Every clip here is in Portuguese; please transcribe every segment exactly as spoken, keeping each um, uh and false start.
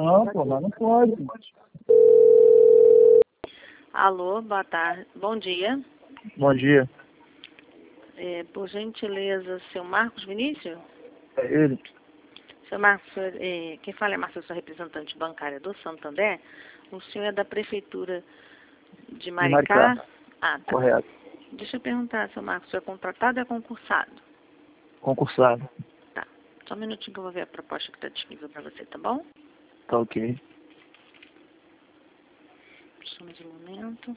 Não, pô, mas não pode. Alô, boa tarde. Bom dia. Bom dia. É, por gentileza, seu Marcos Vinícius? É ele? Seu Marcos, é, quem fala é Márcia, sou representante bancária do Santander. O senhor é da Prefeitura de Maricá? Maricá. Ah, tá. Correto. Deixa eu perguntar, seu Marcos, o senhor é contratado ou é concursado? Concursado. Tá. Só um minutinho que eu vou ver a proposta que está disponível para você, tá bom? Tá ok. Só mais um momento.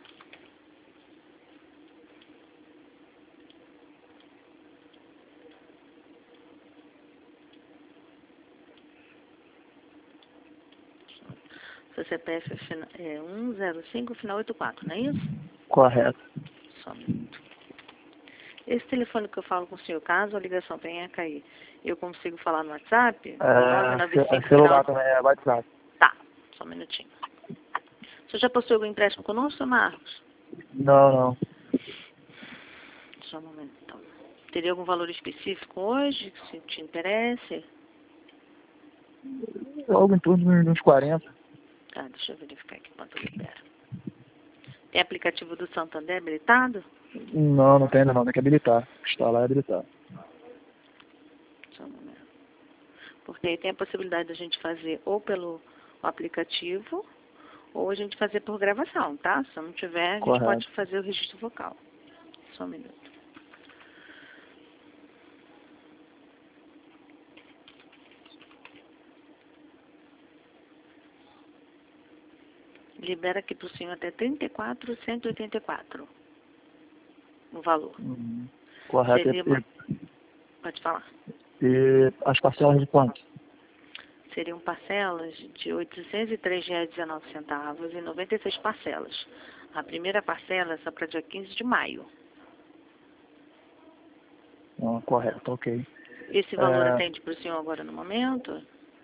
Seu C P F é, fina- é um zero cinco, final oitenta e quatro, não é isso? Correto. Só um minuto. Esse telefone que eu falo com o senhor, caso a ligação venha a cair, eu consigo falar no WhatsApp? É, nove nove ce- é cinco, celular final... também, é WhatsApp. Tá, só um minutinho. O senhor já possuiu algum empréstimo conosco, seu Marcos? Não, não. Só um momento, então. Teria algum valor específico hoje, que se te interesse? Algo em torno de uns quarenta. Tá, deixa eu verificar aqui quanto libera. Tem aplicativo do Santander habilitado? Não, não tem ainda não, tem que habilitar. Instalar e habilitar. Só um momento. Porque aí tem a possibilidade da gente fazer ou pelo aplicativo, ou a gente fazer por gravação, tá? Se não tiver, a gente Correto. pode fazer o registro vocal. Só um minuto. Libera aqui para o senhor até trinta e quatro mil cento e oitenta e quatro o valor. Uhum. Correto. Seria uma... Pode falar. E, e as parcelas de quanto? Seriam parcelas de oitocentos e três reais e dezenove centavos e noventa e seis parcelas. A primeira parcela é só para dia quinze de maio. Ah, correto, ok. Esse valor É, atende para o senhor agora no momento?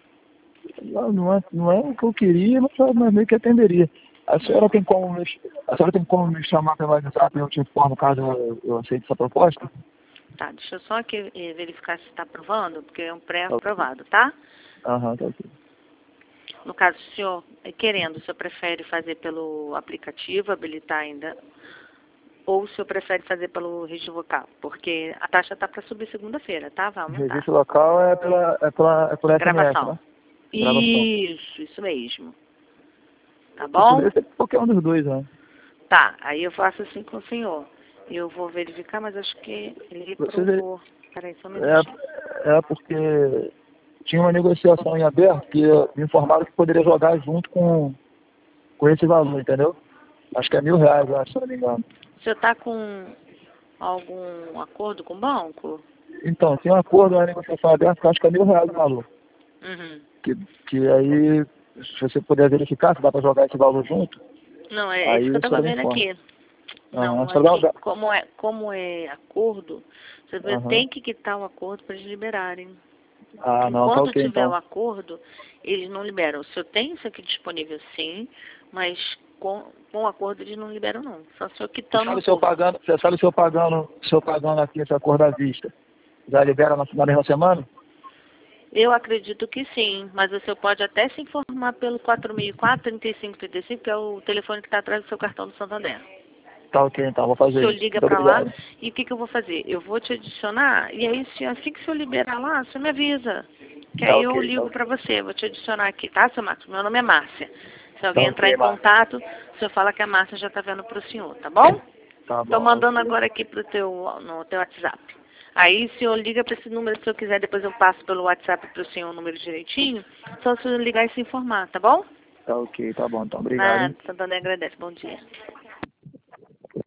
não, não, é, não é o que eu queria, mas, mas meio que atenderia. A senhora tem como me, a senhora tem como me chamar pelo WhatsApp e eu te informo caso eu, eu aceite essa proposta? Tá, deixa eu só aqui eh, verificar se está aprovando, porque é um Tá ok. pré-aprovado, tá? Aham, tá ok. No caso, o senhor, eh, querendo, o senhor prefere fazer pelo aplicativo, habilitar ainda, ou o senhor prefere fazer pelo registro vocal? Porque a taxa está para subir segunda-feira, tá? Vai aumentar. Registro local é pela, é pela, é por S M S, Gravação. né? Gravação. Isso, isso mesmo. Tá Eu bom? poderia ser qualquer um dos dois, né? Tá, aí eu faço assim com o senhor. Eu vou verificar, mas acho que ele Você, aprovou. Peraí, só um minutinho. é, é porque tinha uma negociação em aberto que me informaram que poderia jogar junto com, com esse valor, entendeu? Acho que é mil reais, eu acho, se eu não me engano. O senhor está com algum acordo com o banco? Então, tem um acordo, uma negociação aberta que eu acho que é mil reais o valor. Uhum. Que, que aí, se você puder verificar se dá para jogar esse valor junto, Não, é aí isso que eu a estava senhora me vendo informa. aqui. Aham, Não, só dá, aqui, dá. como é, como é acordo, você vê, Aham. tem que quitar o acordo para eles liberarem. Ah, não, tá Enquanto ok, tiver o então. acordo, eles não liberam. Se eu tenho isso aqui disponível, sim, mas com, com o acordo eles não liberam, não. Só se eu Você quitando o sabe se eu acordo. pagando, você sabe se eu pagando, se eu pagando aqui esse acordo à vista, já libera na, na mesma semana? Eu acredito que sim, mas o senhor pode até se informar pelo quatro mil e quatro, trinta e cinco, trinta e cinco, que é o telefone que está atrás do seu cartão do Santander. Tá ok, então, vou O fazer senhor isso. liga Muito para lá obrigado. e o que, que eu vou fazer? Eu vou te adicionar e aí se, assim que o senhor liberar lá, o senhor me avisa. Que Tá aí eu ok, tá ligo ok. para você, vou te adicionar aqui, tá, seu Marcos? Meu nome é Márcia. Se Tá alguém entrar ok, em Márcio. contato, o senhor fala que a Márcia já está vendo para o senhor, tá bom? Tá Estou bom, mandando ok. agora aqui pro teu, no teu WhatsApp. Aí o senhor liga para esse número, se eu quiser, depois eu passo pelo WhatsApp para o senhor o número direitinho. Só se o senhor ligar e se informar, tá bom? Tá ok, tá bom, então, obrigado, Nada, hein? Santander agradece. Bom dia.